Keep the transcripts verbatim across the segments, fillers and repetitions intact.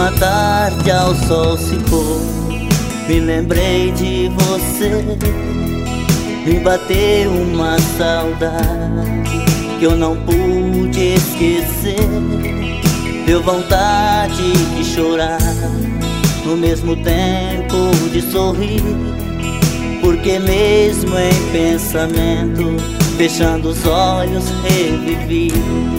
Uma tarde ao sol se pôr, me lembrei de você. Me bateu uma saudade que eu não pude esquecer. Deu vontade de chorar, no mesmo tempo de sorrir, porque mesmo em pensamento, fechando os olhos, revivi.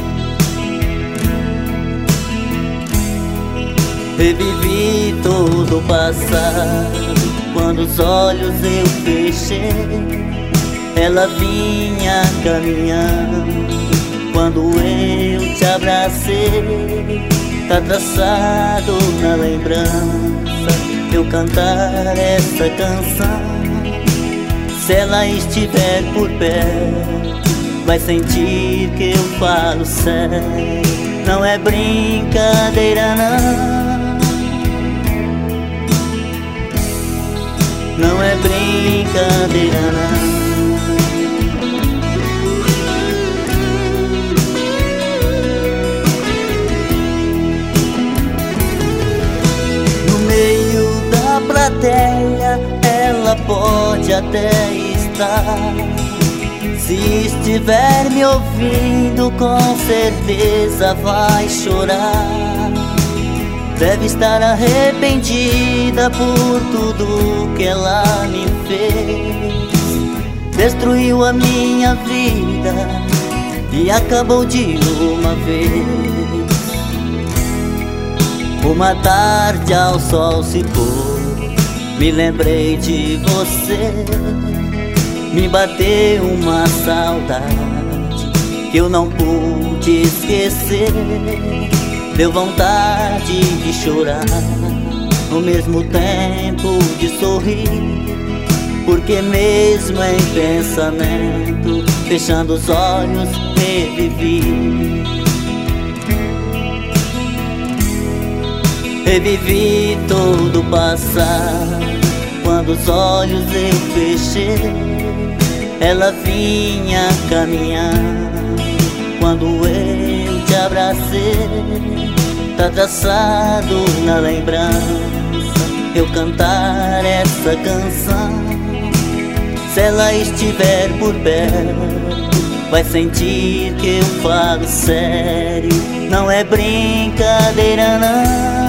Revivi todo o passado, quando os olhos eu fechei. Ela vinha caminhando, quando eu te abracei. Tá traçado na lembrança eu cantar essa canção. Se ela estiver por perto, vai sentir que eu falo sério. Não é brincadeira não, não é brincadeira não. No meio da plateia ela pode até estar. Se estiver me ouvindo, com certeza vai chorar. Deve estar arrependida por tudo que ela me fez. Destruiu a minha vida e acabou de uma vez. Uma tarde ao sol se pôr, me lembrei de você. Me bateu uma saudade que eu não pude esquecer. Deu vontade de chorar, no mesmo tempo de sorrir, porque mesmo em pensamento, fechando os olhos, revivi. Revivi todo o passado, quando os olhos eu fechei. Ela vinha caminhando, quando eu te abracei. Tá traçado na lembrança eu cantar essa canção. Se ela estiver por perto, vai sentir que eu falo sério. Não é brincadeira não,